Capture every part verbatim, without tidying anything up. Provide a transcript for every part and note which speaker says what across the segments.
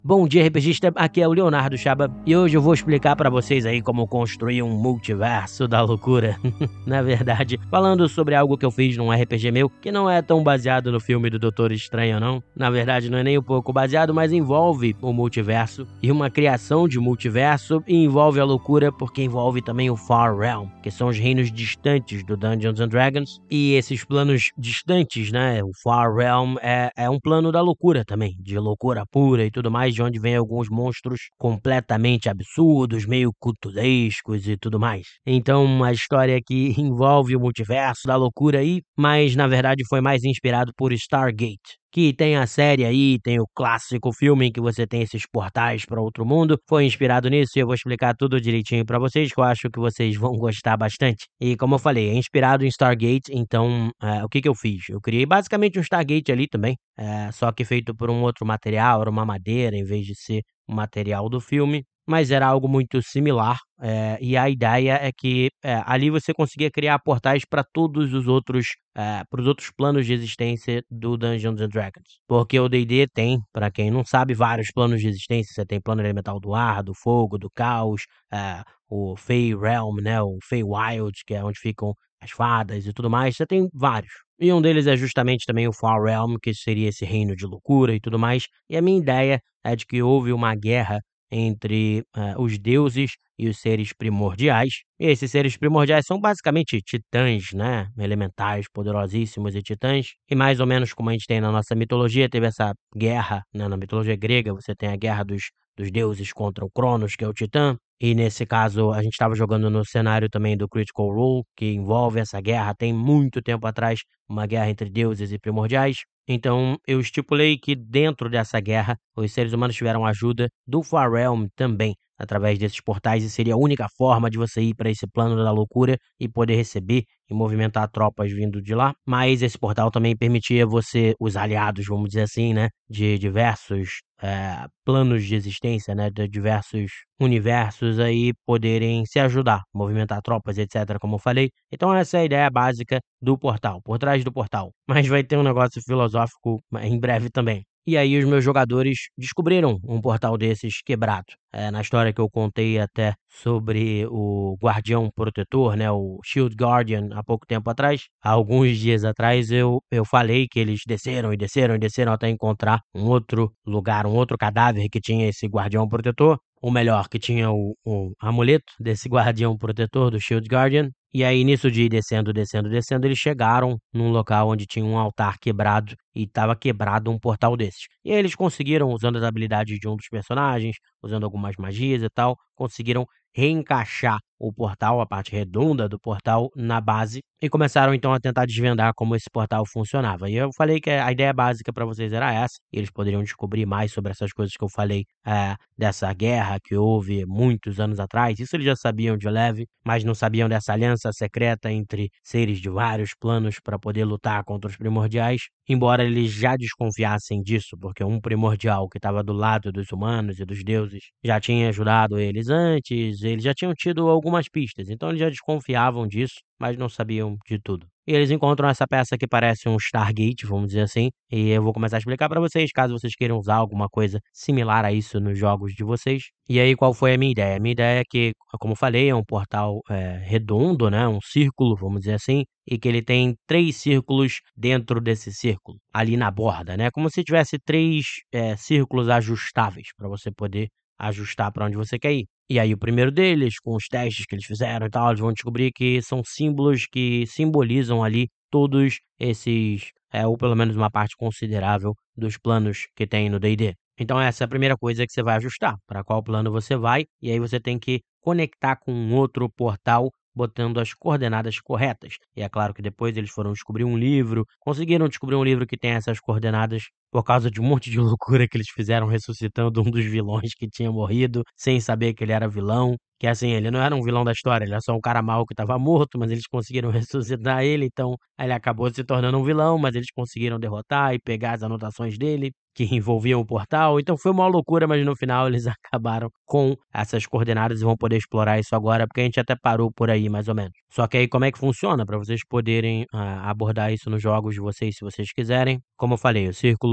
Speaker 1: Bom dia, RPGista, aqui é o Leonardo Chaba e hoje eu vou explicar pra vocês aí como construir um multiverso da loucura. Na verdade, falando sobre algo que eu fiz num R P G meu, que não é tão baseado no filme do Doutor Estranho não. Na verdade, não é nem um pouco baseado, mas envolve o multiverso e uma criação de multiverso, e envolve a loucura porque envolve também o Far Realm, que são os reinos distantes do Dungeons and Dragons. E esses planos distantes, né, o Far Realm é, é um plano da loucura também, de loucura pura e tudo mais, de onde vem alguns monstros completamente absurdos, meio cutulescos e tudo mais. Então, uma história que envolve o multiverso da loucura aí, mas na verdade foi mais inspirado por Stargate, que tem a série aí, tem o clássico filme em que você tem esses portais para outro mundo. Foi inspirado nisso e eu vou explicar tudo direitinho para vocês, que eu acho que vocês vão gostar bastante. E como eu falei, é inspirado em Stargate, então é, o que que eu fiz? Eu criei basicamente um Stargate ali também, é, só que feito por um outro material, era uma madeira em vez de ser o material do filme, mas era algo muito similar, é, e a ideia é que é, ali você conseguia criar portais para todos os outros, é, para os outros planos de existência do Dungeons and Dragons. Porque o D e D tem, para quem não sabe, vários planos de existência. Você tem plano elemental do ar, do fogo, do caos, é, o Fey Realm, né, o Fey Wild, que é onde ficam as fadas e tudo mais. Você tem vários. E um deles é justamente também o Far Realm, que seria esse reino de loucura e tudo mais. E a minha ideia é de que houve uma guerra entre eh, os deuses e os seres primordiais. E esses seres primordiais são basicamente titãs, né? Elementais poderosíssimos e titãs. E mais ou menos como a gente tem na nossa mitologia, teve essa guerra, né? Na mitologia grega, você tem a guerra dos, dos deuses contra o Cronos, que é o titã. E nesse caso, a gente estava jogando no cenário também do Critical Role, que envolve essa guerra. Tem muito tempo atrás, uma guerra entre deuses e primordiais. Então, eu estipulei que dentro dessa guerra, os seres humanos tiveram ajuda do Far Realm também, através desses portais, e seria a única forma de você ir para esse plano da loucura e poder receber e movimentar tropas vindo de lá. Mas esse portal também permitia você, os aliados, vamos dizer assim, né, de diversos eh, planos de existência, né, de diversos universos aí poderem se ajudar, movimentar tropas, etc, como eu falei. Então essa é a ideia básica do portal, por trás do portal. Mas vai ter um negócio filosófico em breve também. E aí os meus jogadores descobriram um portal desses quebrado. É, na história que eu contei até sobre o Guardião Protetor, né, o Shield Guardian, há pouco tempo atrás, há alguns dias atrás, eu, eu falei que eles desceram e desceram e desceram até encontrar um outro lugar, um outro cadáver que tinha esse Guardião Protetor, ou melhor, que tinha o, o amuleto desse Guardião Protetor, do Shield Guardian. E aí, nisso de ir descendo, descendo, descendo, eles chegaram num local onde tinha um altar quebrado e estava quebrado um portal desses. E aí eles conseguiram, usando as habilidades de um dos personagens, usando algumas magias e tal, conseguiram reencaixar o portal, a parte redonda do portal, na base, e começaram então a tentar desvendar como esse portal funcionava. E eu falei que a ideia básica para vocês era essa, e eles poderiam descobrir mais sobre essas coisas que eu falei, é, dessa guerra que houve muitos anos atrás. Isso eles já sabiam de leve, mas não sabiam dessa aliança secreta entre seres de vários planos para poder lutar contra os primordiais, embora eles já desconfiassem disso, porque um primordial que estava do lado dos humanos e dos deuses já tinha ajudado eles antes, eles já tinham tido algumas pistas, então eles já desconfiavam disso, mas não sabiam de tudo. E eles encontram essa peça que parece um Stargate, vamos dizer assim, e eu vou começar a explicar para vocês, caso vocês queiram usar alguma coisa similar a isso nos jogos de vocês. E aí, qual foi a minha ideia? A minha ideia é que, como eu falei, é um portal é, redondo, né, um círculo, vamos dizer assim, e que ele tem três círculos dentro desse círculo, ali na borda, né, como se tivesse três é, círculos ajustáveis para você poder ajustar para onde você quer ir. E aí o primeiro deles, com os testes que eles fizeram e tal, eles vão descobrir que são símbolos que simbolizam ali todos esses, é, ou pelo menos uma parte considerável dos planos que tem no D e D. Então essa é a primeira coisa que você vai ajustar, para qual plano você vai, e aí você tem que conectar com um outro portal botando as coordenadas corretas. E é claro que depois eles foram descobrir um livro, conseguiram descobrir um livro que tem essas coordenadas por causa de um monte de loucura que eles fizeram ressuscitando um dos vilões que tinha morrido, sem saber que ele era vilão. Que assim, ele não era um vilão da história, ele era só um cara mau que estava morto, mas eles conseguiram ressuscitar ele, então ele acabou se tornando um vilão, mas eles conseguiram derrotar e pegar as anotações dele, que envolviam o portal. Então foi uma loucura, mas no final eles acabaram com essas coordenadas e vão poder explorar isso agora, porque a gente até parou por aí, mais ou menos. Só que aí como é que funciona, para vocês poderem ah, abordar isso nos jogos de vocês, se vocês quiserem. Como eu falei, o círculo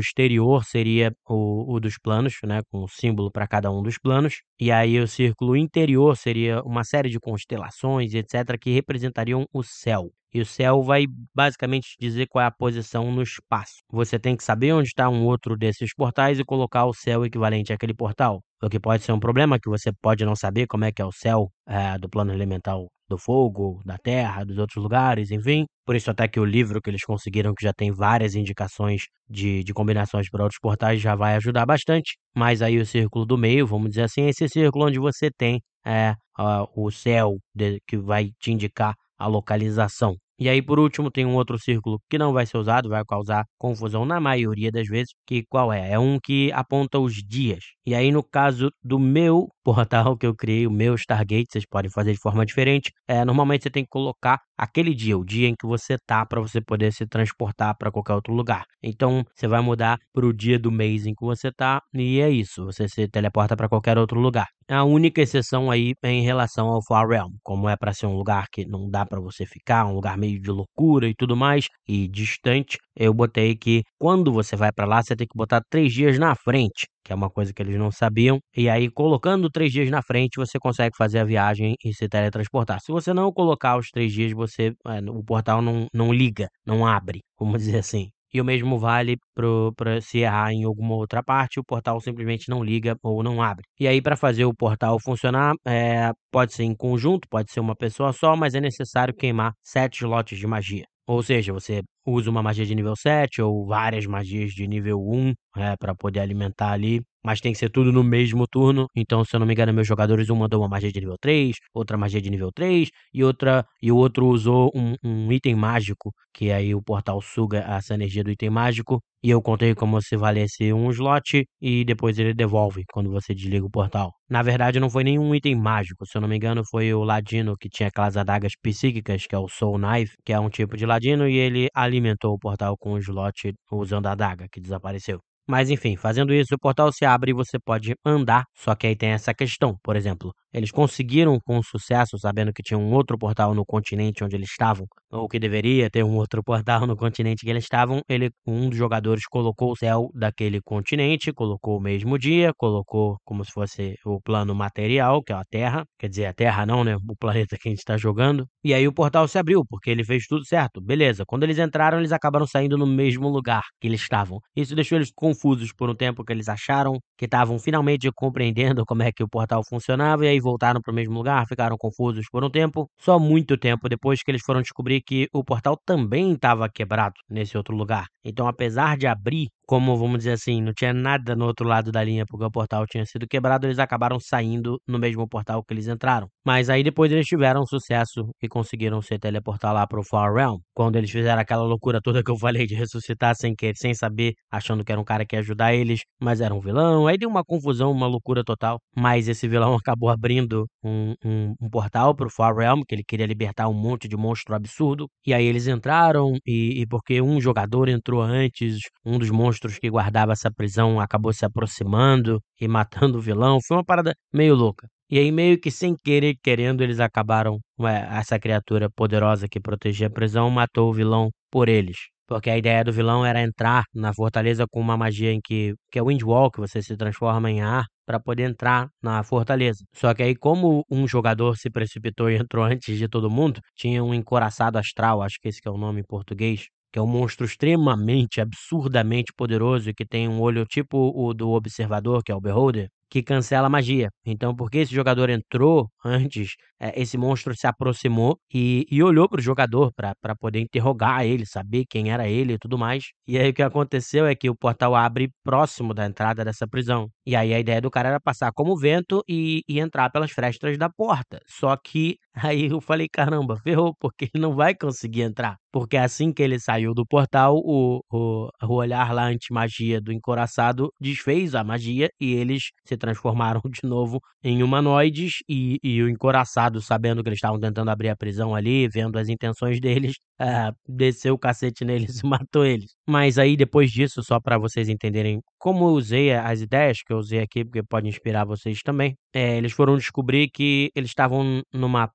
Speaker 1: exterior seria o o dos planos, né, com o símbolo para cada um dos planos, e aí o círculo interior seria uma série de constelações e etcétera, que representariam o céu. E o céu vai basicamente dizer qual é a posição no espaço. Você tem que saber onde está um outro desses portais e colocar o céu equivalente àquele portal. O que pode ser um problema, que você pode não saber como é que é o céu, eh, do plano elemental do fogo, da terra, dos outros lugares, enfim. Por isso até que o livro que eles conseguiram, que já tem várias indicações de de combinações para outros portais, já vai ajudar bastante. Mas aí o círculo do meio, vamos dizer assim, é esse círculo onde você tem, eh, ah, o céu de que vai te indicar a localização. E aí, por último, tem um outro círculo que não vai ser usado, vai causar confusão na maioria das vezes, que qual é? É um que aponta os dias. E aí, no caso do meu portal que eu criei, o meu Stargate, vocês podem fazer de forma diferente, é normalmente você tem que colocar aquele dia, o dia em que você tá, para você poder se transportar para qualquer outro lugar. Então, você vai mudar para o dia do mês em que você tá, e é isso, você se teleporta para qualquer outro lugar. A única exceção aí é em relação ao Far Realm, como é para ser um lugar que não dá para você ficar, um lugar meio de loucura e tudo mais, e distante, eu botei que quando você vai para lá, você tem que botar três dias na frente, que é uma coisa que eles não sabiam, e aí colocando três dias na frente, você consegue fazer a viagem e se teletransportar. Se você não colocar os três dias, você, eh, o portal não não liga, não abre, vamos dizer assim. E o mesmo vale para se errar em alguma outra parte, o portal simplesmente não liga ou não abre. E aí, para fazer o portal funcionar, eh, pode ser em conjunto, pode ser uma pessoa só, mas é necessário queimar sete slots de magia. Ou seja, você usa uma magia de nível sete ou várias magias de nível um, eh, pra poder alimentar ali, mas tem que ser tudo no mesmo turno. Então, se eu não me engano, meus jogadores, um mandou uma magia de nível três, outra magia de nível três e outra e o outro usou um um item mágico, que aí o portal suga essa energia do item mágico, e eu contei como se valesse um slot e depois ele devolve quando você desliga o portal. Na verdade, não foi nenhum item mágico, se eu não me engano, foi o ladino que tinha aquelas adagas psíquicas, que é o Soul Knife, que é um tipo de ladino, e ele alimentou o portal com o slot usando a adaga, que desapareceu. Mas enfim, fazendo isso, o portal se abre e você pode andar, só que aí tem essa questão, por exemplo, eles conseguiram com sucesso, sabendo que tinha um outro portal no continente onde eles estavam, ou que deveria ter um outro portal no continente que eles estavam, ele um dos jogadores colocou o céu daquele continente, colocou o mesmo dia, colocou como se fosse o plano material, que é a Terra, quer dizer, a Terra não, né, o planeta que a gente tá jogando, e aí o portal se abriu, porque ele fez tudo certo, beleza. Quando eles entraram, eles acabaram saindo no mesmo lugar que eles estavam. Isso deixou eles confusos por um tempo, que eles acharam que estavam finalmente compreendendo como é que o portal funcionava, e aí voltaram para o mesmo lugar, ficaram confusos por um tempo. Só muito tempo depois que eles foram descobrir que o portal também estava quebrado nesse outro lugar. Então, apesar de abrir, como vamos dizer assim, não tinha nada no outro lado da linha porque o portal tinha sido quebrado, eles acabaram saindo no mesmo portal que eles entraram. Mas aí depois eles tiveram sucesso e conseguiram se teleportar lá pro Far Realm. Quando eles fizeram aquela loucura toda que eu falei de ressuscitar sem querer, sem saber, achando que era um cara que ia ajudar eles, mas era um vilão. Aí deu uma confusão, uma loucura total. Mas esse vilão acabou abrindo um, um, um portal pro Far Realm, que ele queria libertar um monte de monstro absurdo. E aí eles entraram, e, e porque um jogador entrou antes, um dos monstros que guardava essa prisão acabou se aproximando e matando o vilão. Foi uma parada meio louca. E aí, meio que sem querer, querendo, eles acabaram, ué, essa criatura poderosa que protegia a prisão matou o vilão por eles. Porque a ideia do vilão era entrar na fortaleza com uma magia em que, que é o Windwalk, você se transforma em ar para poder entrar na fortaleza. Só que aí, como um jogador se precipitou e entrou antes de todo mundo, tinha um encoraçado astral, acho que esse que é o nome em português, que é um monstro extremamente, absurdamente poderoso e que tem um olho tipo o do Observador, que é o Beholder, que cancela a magia. Então, porque esse jogador entrou antes, eh, esse monstro se aproximou e e olhou para o jogador para pra poder interrogar ele, saber quem era ele e tudo mais. E aí o que aconteceu é que o portal abre próximo da entrada dessa prisão. E aí a ideia do cara era passar como vento e e entrar pelas frestas da porta. Só que aí eu falei: "Caramba, ferrou, porque ele não vai conseguir entrar". Porque assim que ele saiu do portal, o o o olhar lá anti-magia do encoraçado desfez a magia e eles se transformaram de novo em humanoides, e e o encoraçado, sabendo que eles estavam tentando abrir a prisão ali, vendo as intenções deles, ah, desceu o cacete neles e matou eles. Mas aí depois disso, só para vocês entenderem como eu usei as ideias que eu usei aqui, porque pode inspirar vocês também, eh, eles foram descobrir que eles estavam numa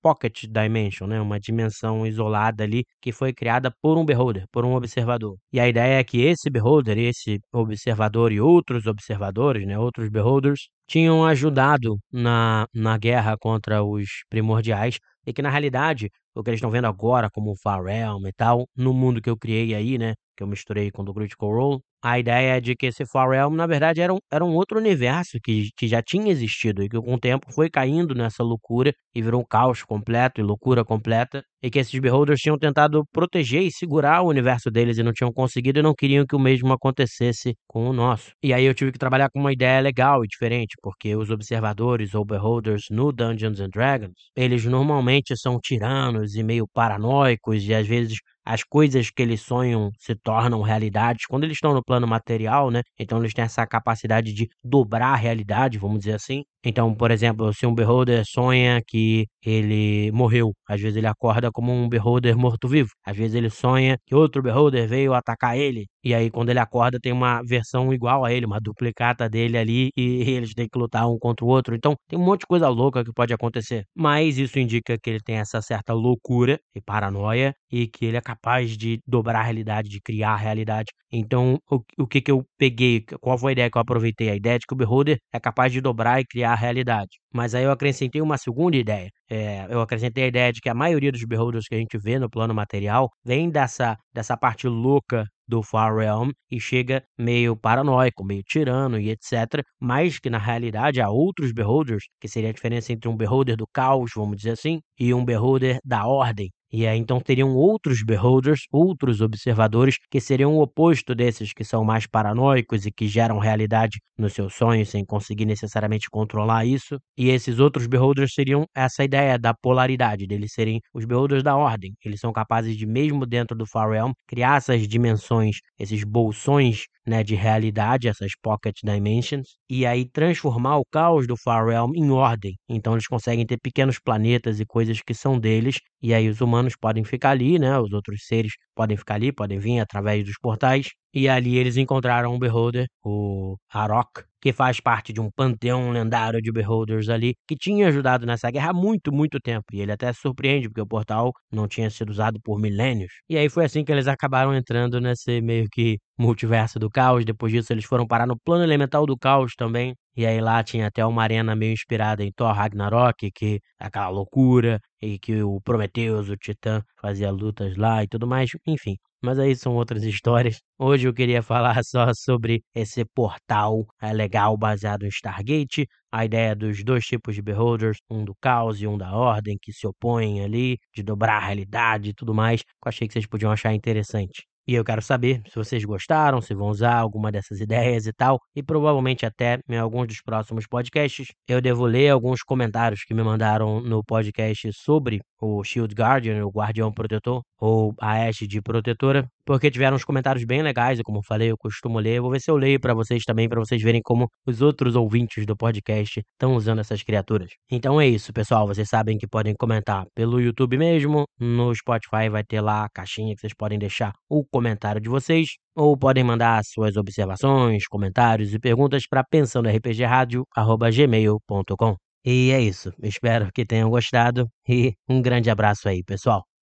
Speaker 1: Pocket Dimension, né, uma dimensão isolada ali que foi criada por um Beholder, por um observador. E a ideia é que esse Beholder, esse observador e outros observadores, né, outros Beholders, tinham ajudado na na guerra contra os Primordiais e que na realidade, o que eles estão vendo agora como o Far Realm e tal, no mundo que eu criei aí, né, que eu misturei com o do Critical Role, a ideia é de que esse Far Realm, na verdade, era um era um outro universo que que já tinha existido e que com o tempo foi caindo nessa loucura e virou um caos completo e loucura completa, e que esses Beholders tinham tentado proteger e segurar o universo deles e não tinham conseguido e não queriam que o mesmo acontecesse com o nosso. E aí eu tive que trabalhar com uma ideia legal e diferente, porque os observadores ou Beholders no Dungeons and Dragons, eles normalmente são tiranos e meio paranoicos e às vezes as coisas que eles sonham se tornam realidades quando eles estão no plano material, né, então eles têm essa capacidade de dobrar a realidade, vamos dizer assim. Então, por exemplo, se um Beholder sonha que ele morreu, às vezes ele acorda como um Beholder morto-vivo, às vezes ele sonha que outro Beholder veio atacar ele, e aí quando ele acorda tem uma versão igual a ele, uma duplicata dele ali, e eles têm que lutar um contra o outro, então tem um monte de coisa louca que pode acontecer, mas isso indica que ele tem essa certa loucura e paranoia, e que ele é capaz de dobrar a realidade, de criar a realidade. Então, o o que que eu peguei, qual foi a ideia que eu aproveitei? A ideia de que o Beholder é capaz de dobrar e criar a realidade. Mas aí eu acrescentei uma segunda ideia, eh, eu acrescentei a ideia de que a maioria dos Beholders que a gente vê no plano material vem dessa dessa parte louca do Far Realm e chega meio paranoico, meio tirano e etcétera, mas que na realidade há outros Beholders, que seria a diferença entre um Beholder do caos, vamos dizer assim, e um Beholder da ordem. E aí então teriam outros Beholders, outros observadores, que seriam o oposto desses que são mais paranoicos e que geram realidade nos seus sonhos sem conseguir necessariamente controlar isso. E esses outros Beholders seriam essa ideia da polaridade, deles serem os Beholders da ordem. Eles são capazes de, mesmo dentro do Far Realm, criar essas dimensões, esses bolsões, né, de realidade, essas Pocket Dimensions, e aí transformar o caos do Far Realm em ordem. Então eles conseguem ter pequenos planetas e coisas que são deles, e aí os humanos podem ficar ali, né, os outros seres podem ficar ali, podem vir através dos portais, e ali eles encontraram um Beholder, o Arok, que faz parte de um panteão lendário de Beholders ali, que tinha ajudado nessa guerra há muito, muito tempo, e ele até se surpreende, porque o portal não tinha sido usado por milênios. E aí foi assim que eles acabaram entrando nesse meio que multiverso do caos. Depois disso eles foram parar no plano elemental do caos também, e aí lá tinha até uma arena meio inspirada em Thor Ragnarok, que é aquela loucura, e que o Prometheus, o Titã, fazia lutas lá e tudo mais, enfim. Mas aí são outras histórias. Hoje eu queria falar só sobre esse portal é, legal baseado em Stargate, a ideia dos dois tipos de Beholders, um do caos e um da ordem, que se opõem ali, de dobrar a realidade e tudo mais, que eu achei que vocês podiam achar interessante. E eu quero saber se vocês gostaram, se vão usar alguma dessas ideias e tal, e provavelmente até em alguns dos próximos podcasts eu devo ler alguns comentários que me mandaram no podcast sobre o Shield Guardian, o Guardião Protetor, ou a Ashe de Protetora, porque tiveram uns comentários bem legais, e como eu falei, eu costumo ler. Eu vou ver se eu leio pra vocês também, pra vocês verem como os outros ouvintes do podcast estão usando essas criaturas. Então é isso, pessoal. Vocês sabem que podem comentar pelo YouTube mesmo, no Spotify vai ter lá a caixinha que vocês podem deixar o comentário de vocês, ou podem mandar suas observações, comentários e perguntas para pensando r p g rádio arroba gmail ponto com. E é isso. Espero que tenham gostado e um grande abraço aí, pessoal.